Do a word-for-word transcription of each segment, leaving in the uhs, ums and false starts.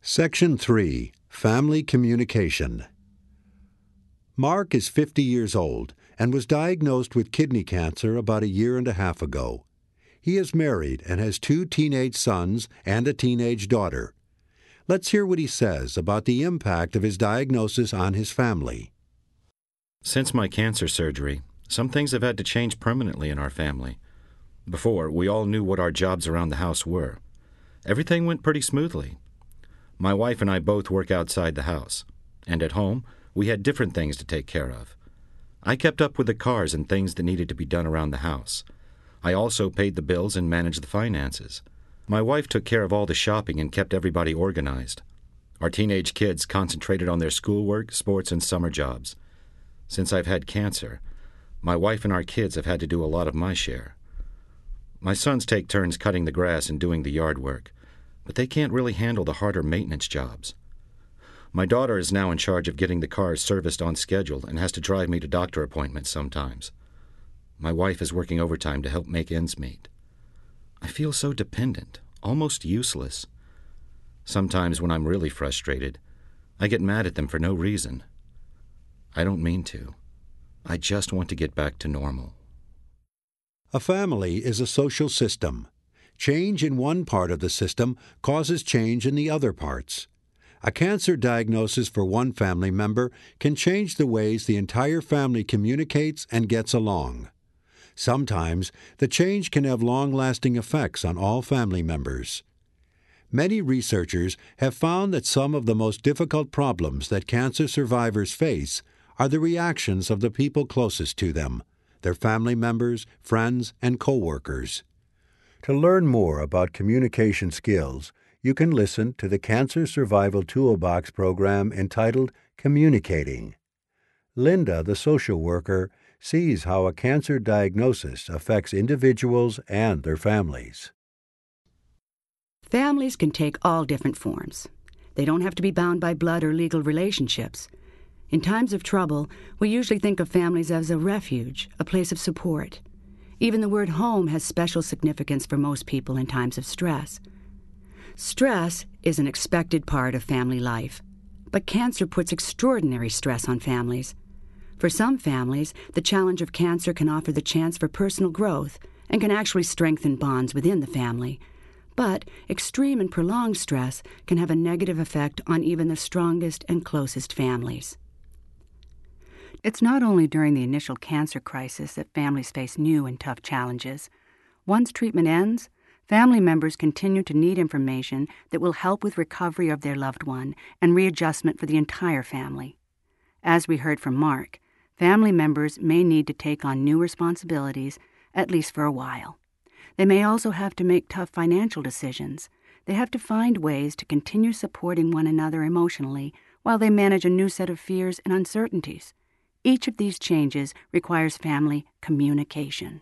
Section three. Family Communication. Mark is fifty years old and was diagnosed with kidney cancer about a year and a half ago. He is married and has two teenage sons and a teenage daughter. Let's hear what he says about the impact of his diagnosis on his family. Since my cancer surgery, some things have had to change permanently in our family. Before, we all knew what our jobs around the house were. Everything went pretty smoothly. My wife and I both work outside the house, and at home, we had different things to take care of. I kept up with the cars and things that needed to be done around the house. I also paid the bills and managed the finances. My wife took care of all the shopping and kept everybody organized. Our teenage kids concentrated on their schoolwork, sports, and summer jobs. Since I've had cancer, my wife and our kids have had to do a lot of my share. My sons take turns cutting the grass and doing the yard work, but they can't really handle the harder maintenance jobs. My daughter is now in charge of getting the cars serviced on schedule and has to drive me to doctor appointments sometimes. My wife is working overtime to help make ends meet. I feel so dependent, almost useless. Sometimes when I'm really frustrated, I get mad at them for no reason. I don't mean to. I just want to get back to normal. A family is a social system. Change in one part of the system causes change in the other parts. A cancer diagnosis for one family member can change the ways the entire family communicates and gets along. Sometimes, the change can have long-lasting effects on all family members. Many researchers have found that some of the most difficult problems that cancer survivors face are the reactions of the people closest to them, their family members, friends, and co-workers. To learn more about communication skills, you can listen to the Cancer Survival Toolbox program entitled Communicating. Linda, the social worker, sees how a cancer diagnosis affects individuals and their families. Families can take all different forms. They don't have to be bound by blood or legal relationships. In times of trouble, we usually think of families as a refuge, a place of support. Even the word home has special significance for most people in times of stress. Stress is an expected part of family life, but cancer puts extraordinary stress on families. For some families, the challenge of cancer can offer the chance for personal growth and can actually strengthen bonds within the family. But extreme and prolonged stress can have a negative effect on even the strongest and closest families. It's not only during the initial cancer crisis that families face new and tough challenges. Once treatment ends, family members continue to need information that will help with recovery of their loved one and readjustment for the entire family. As we heard from Mark, family members may need to take on new responsibilities, at least for a while. They may also have to make tough financial decisions. They have to find ways to continue supporting one another emotionally while they manage a new set of fears and uncertainties. Each of these changes requires family communication.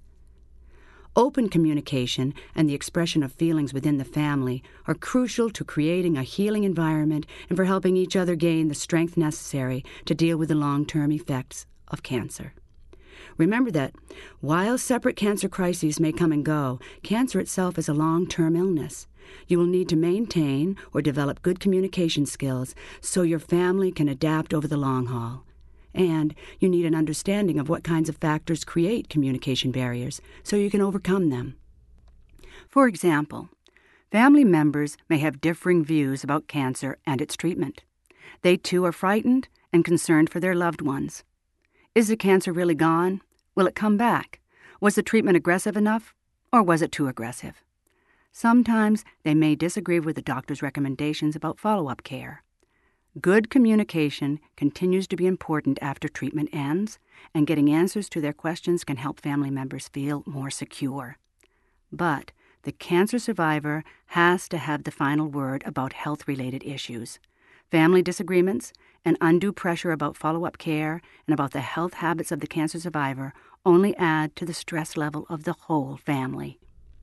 Open communication and the expression of feelings within the family are crucial to creating a healing environment and for helping each other gain the strength necessary to deal with the long-term effects of cancer. Remember that while separate cancer crises may come and go, cancer itself is a long-term illness. You will need to maintain or develop good communication skills so your family can adapt over the long haul. And you need an understanding of what kinds of factors create communication barriers so you can overcome them. For example, family members may have differing views about cancer and its treatment. They too are frightened and concerned for their loved ones. Is the cancer really gone? Will it come back? Was the treatment aggressive enough, or was it too aggressive? Sometimes they may disagree with the doctor's recommendations about follow-up care. Good communication continues to be important after treatment ends, and getting answers to their questions can help family members feel more secure. But the cancer survivor has to have the final word about health-related issues. Family disagreements and undue pressure about follow-up care and about the health habits of the cancer survivor only add to the stress level of the whole family.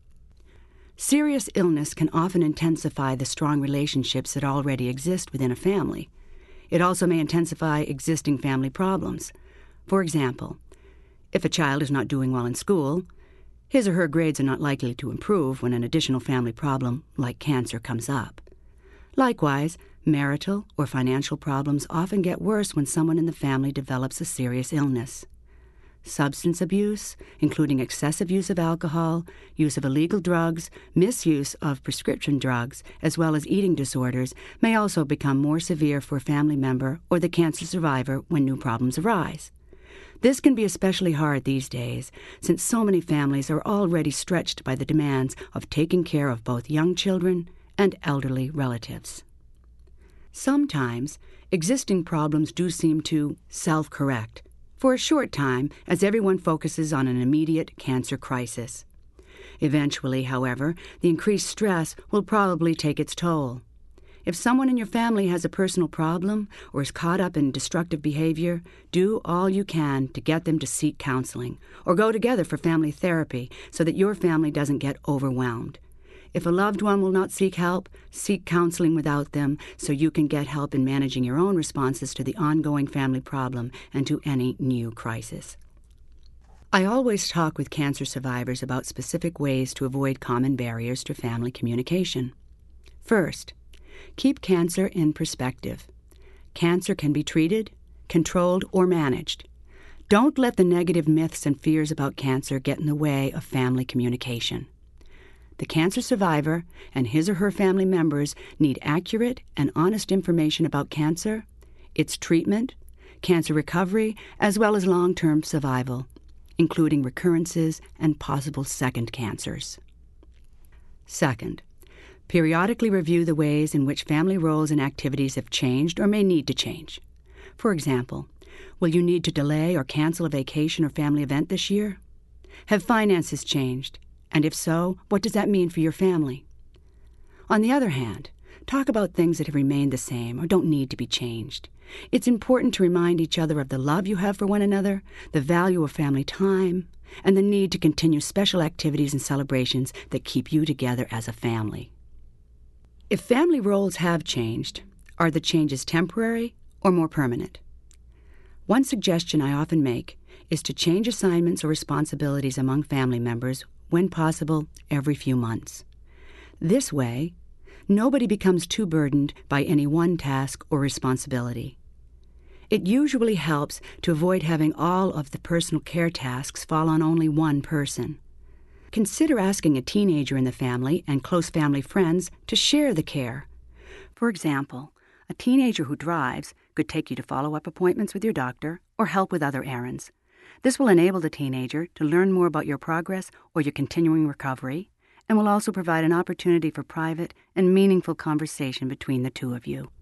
Serious illness can often intensify the strong relationships that already exist within a family. It also may intensify existing family problems. For example, if a child is not doing well in school, his or her grades are not likely to improve when an additional family problem, like cancer, comes up. Likewise, marital or financial problems often get worse when someone in the family develops a serious illness. Substance abuse, including excessive use of alcohol, use of illegal drugs, misuse of prescription drugs, as well as eating disorders, may also become more severe for a family member or the cancer survivor when new problems arise. This can be especially hard these days, since so many families are already stretched by the demands of taking care of both young children and elderly relatives. Sometimes, existing problems do seem to self-correct for a short time as everyone focuses on an immediate cancer crisis. Eventually, however, the increased stress will probably take its toll. If someone in your family has a personal problem or is caught up in destructive behavior, do all you can to get them to seek counseling or go together for family therapy so that your family doesn't get overwhelmed. If a loved one will not seek help, seek counseling without them so you can get help in managing your own responses to the ongoing family problem and to any new crisis. I always talk with cancer survivors about specific ways to avoid common barriers to family communication. First, keep cancer in perspective. Cancer can be treated, controlled, or managed. Don't let the negative myths and fears about cancer get in the way of family communication. The cancer survivor and his or her family members need accurate and honest information about cancer, its treatment, cancer recovery, as well as long-term survival, including recurrences and possible second cancers. Second, periodically review the ways in which family roles and activities have changed or may need to change. For example, will you need to delay or cancel a vacation or family event this year? Have finances changed? And if so, what does that mean for your family? On the other hand, talk about things that have remained the same or don't need to be changed. It's important to remind each other of the love you have for one another, the value of family time, and the need to continue special activities and celebrations that keep you together as a family. If family roles have changed, are the changes temporary or more permanent? One suggestion I often make is to change assignments or responsibilities among family members when possible, every few months. This way, nobody becomes too burdened by any one task or responsibility. It usually helps to avoid having all of the personal care tasks fall on only one person. Consider asking a teenager in the family and close family friends to share the care. For example, a teenager who drives could take you to follow-up appointments with your doctor or help with other errands. This will enable the teenager to learn more about your progress or your continuing recovery, and will also provide an opportunity for private and meaningful conversation between the two of you.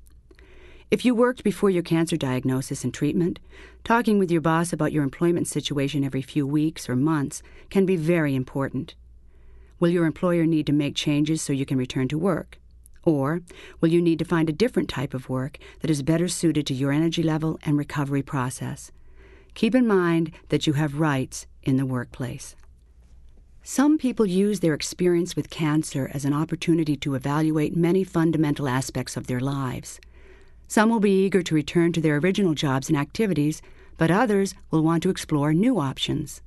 If you worked before your cancer diagnosis and treatment, talking with your boss about your employment situation every few weeks or months can be very important. Will your employer need to make changes so you can return to work? Or will you need to find a different type of work that is better suited to your energy level and recovery process? Keep in mind that you have rights in the workplace. Some people use their experience with cancer as an opportunity to evaluate many fundamental aspects of their lives. Some will be eager to return to their original jobs and activities, but others will want to explore new options.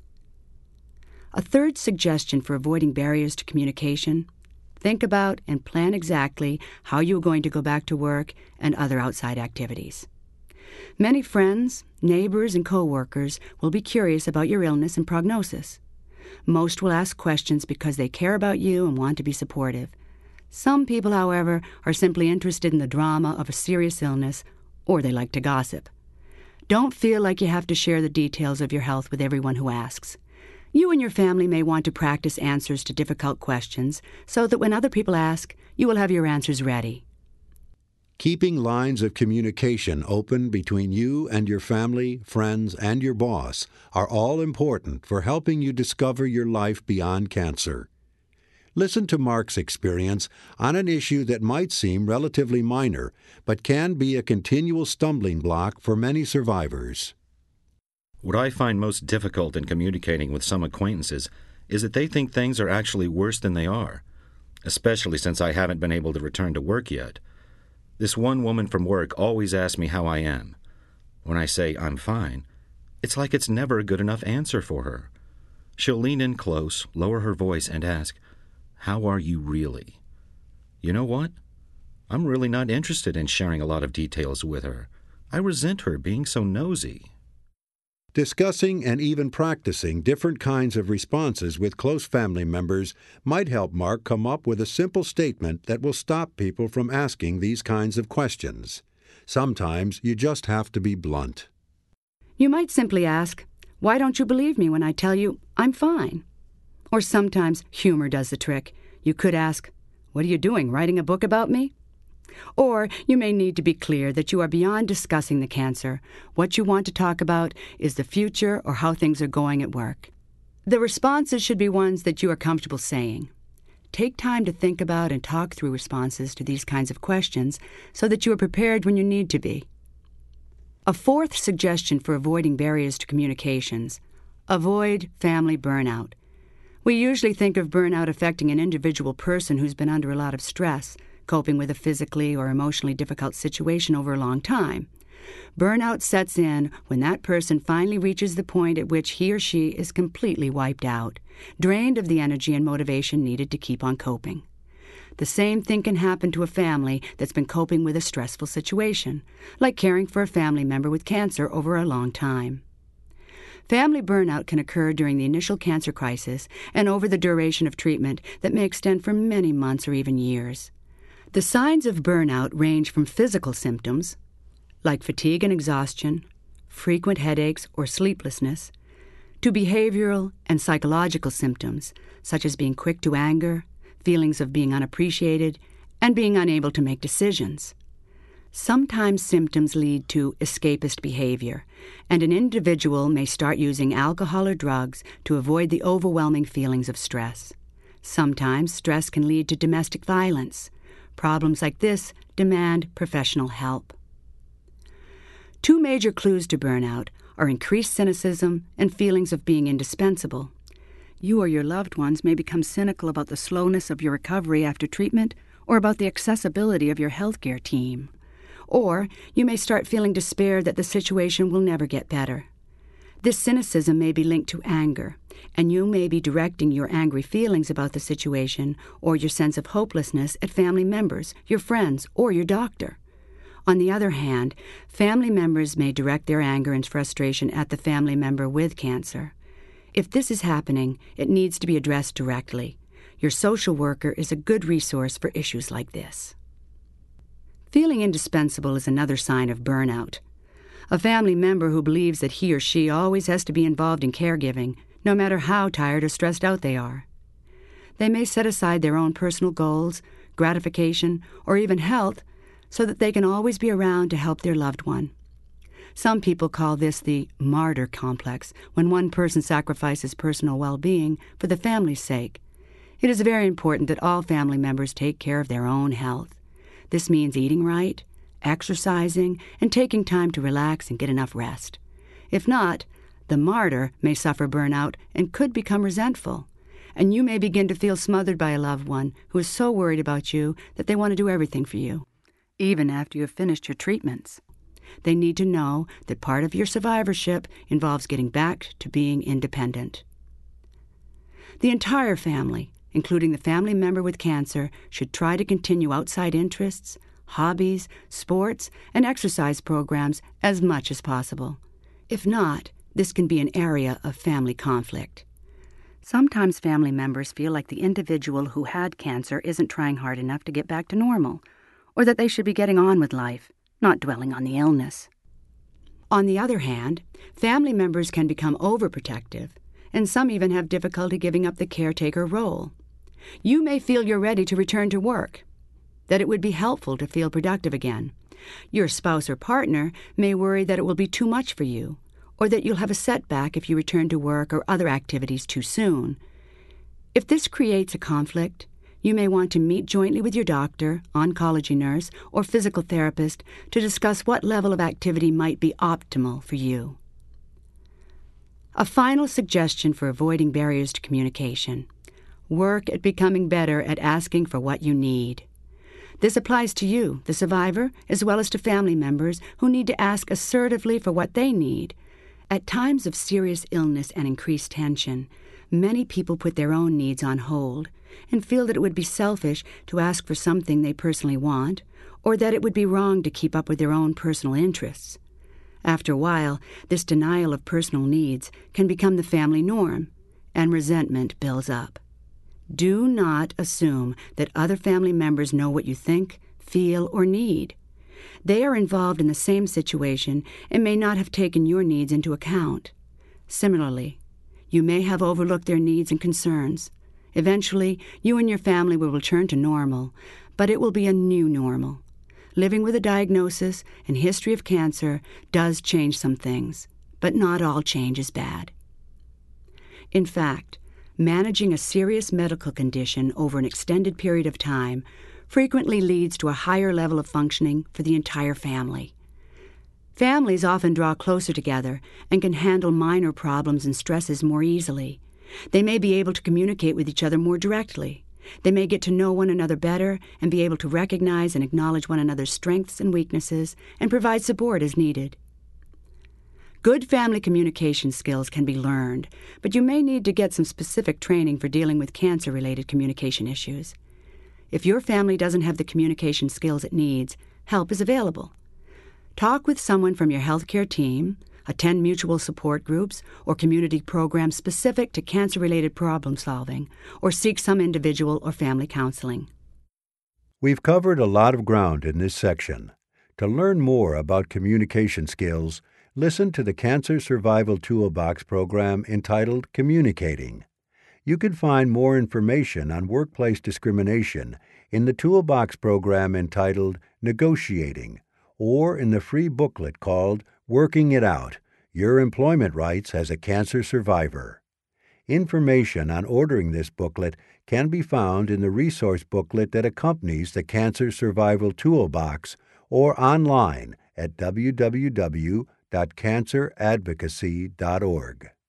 A third suggestion for avoiding barriers to communication: think about and plan exactly how you are going to go back to work and other outside activities. Many friends, neighbors, and co-workers will be curious about your illness and prognosis. Most will ask questions because they care about you and want to be supportive. Some people, however, are simply interested in the drama of a serious illness, or they like to gossip. Don't feel like you have to share the details of your health with everyone who asks. You and your family may want to practice answers to difficult questions so that when other people ask, you will have your answers ready. Keeping lines of communication open between you and your family, friends, and your boss are all important for helping you discover your life beyond cancer. Listen to Mark's experience on an issue that might seem relatively minor, but can be a continual stumbling block for many survivors. What I find most difficult in communicating with some acquaintances is that they think things are actually worse than they are, especially since I haven't been able to return to work yet. This one woman from work always asks me how I am. When I say I'm fine, it's like it's never a good enough answer for her. She'll lean in close, lower her voice, and ask, "How are you really?" You know what? I'm really not interested in sharing a lot of details with her. I resent her being so nosy. Discussing and even practicing different kinds of responses with close family members might help Mark come up with a simple statement that will stop people from asking these kinds of questions. Sometimes you just have to be blunt. You might simply ask, "Why don't you believe me when I tell you I'm fine?" Or sometimes humor does the trick. You could ask, "What are you doing, writing a book about me?" Or you may need to be clear that you are beyond discussing the cancer. What you want to talk about is the future or how things are going at work. The responses should be ones that you are comfortable saying. Take time to think about and talk through responses to these kinds of questions so that you are prepared when you need to be. A fourth suggestion for avoiding barriers to communications: avoid family burnout. We usually think of burnout affecting an individual person who's been under a lot of stress, coping with a physically or emotionally difficult situation over a long time. Burnout sets in when that person finally reaches the point at which he or she is completely wiped out, drained of the energy and motivation needed to keep on coping. The same thing can happen to a family that's been coping with a stressful situation, like caring for a family member with cancer over a long time. Family burnout can occur during the initial cancer crisis and over the duration of treatment that may extend for many months or even years. The signs of burnout range from physical symptoms, like fatigue and exhaustion, frequent headaches or sleeplessness, to behavioral and psychological symptoms, such as being quick to anger, feelings of being unappreciated, and being unable to make decisions. Sometimes symptoms lead to escapist behavior, and an individual may start using alcohol or drugs to avoid the overwhelming feelings of stress. Sometimes stress can lead to domestic violence. Problems like this demand professional help. Two major clues to burnout are increased cynicism and feelings of being indispensable. You or your loved ones may become cynical about the slowness of your recovery after treatment or about the accessibility of your healthcare team. Or you may start feeling despair that the situation will never get better. This cynicism may be linked to anger, and you may be directing your angry feelings about the situation or your sense of hopelessness at family members, your friends, or your doctor. On the other hand, family members may direct their anger and frustration at the family member with cancer. If this is happening, it needs to be addressed directly. Your social worker is a good resource for issues like this. Feeling indispensable is another sign of burnout. A family member who believes that he or she always has to be involved in caregiving, no matter how tired or stressed out they are. They may set aside their own personal goals, gratification, or even health so that they can always be around to help their loved one. Some people call this the martyr complex, when one person sacrifices personal well-being for the family's sake. It is very important that all family members take care of their own health. This means eating right, exercising, and taking time to relax and get enough rest. If not, the martyr may suffer burnout and could become resentful, and you may begin to feel smothered by a loved one who is so worried about you that they want to do everything for you, even after you have finished your treatments. They need to know that part of your survivorship involves getting back to being independent. The entire family, including the family member with cancer, should try to continue outside interests, hobbies, sports, and exercise programs as much as possible. If not, this can be an area of family conflict. Sometimes family members feel like the individual who had cancer isn't trying hard enough to get back to normal, or that they should be getting on with life, not dwelling on the illness. On the other hand, family members can become overprotective, and some even have difficulty giving up the caretaker role. You may feel you're ready to return to work, that it would be helpful to feel productive again. Your spouse or partner may worry that it will be too much for you, or that you'll have a setback if you return to work or other activities too soon. If this creates a conflict, you may want to meet jointly with your doctor, oncology nurse, or physical therapist to discuss what level of activity might be optimal for you. A final suggestion for avoiding barriers to communication: work at becoming better at asking for what you need. This applies to you, the survivor, as well as to family members who need to ask assertively for what they need. At times of serious illness and increased tension, many people put their own needs on hold and feel that it would be selfish to ask for something they personally want or that it would be wrong to keep up with their own personal interests. After a while, this denial of personal needs can become the family norm, and resentment builds up. Do not assume that other family members know what you think, feel, or need. They are involved in the same situation and may not have taken your needs into account. Similarly, you may have overlooked their needs and concerns. Eventually, you and your family will return to normal, but it will be a new normal. Living with a diagnosis and history of cancer does change some things, but not all change is bad. In fact, managing a serious medical condition over an extended period of time frequently leads to a higher level of functioning for the entire family. Families often draw closer together and can handle minor problems and stresses more easily. They may be able to communicate with each other more directly. They may get to know one another better and be able to recognize and acknowledge one another's strengths and weaknesses and provide support as needed. Good family communication skills can be learned, but you may need to get some specific training for dealing with cancer-related communication issues. If your family doesn't have the communication skills it needs, help is available. Talk with someone from your healthcare team, attend mutual support groups or community programs specific to cancer-related problem solving, or seek some individual or family counseling. We've covered a lot of ground in this section. To learn more about communication skills, listen to the Cancer Survival Toolbox program entitled Communicating. You can find more information on workplace discrimination in the Toolbox program entitled Negotiating, or in the free booklet called Working It Out, Your Employment Rights as a Cancer Survivor. Information on ordering this booklet can be found in the resource booklet that accompanies the Cancer Survival Toolbox or online at w w w dot cancer advocacy dot org.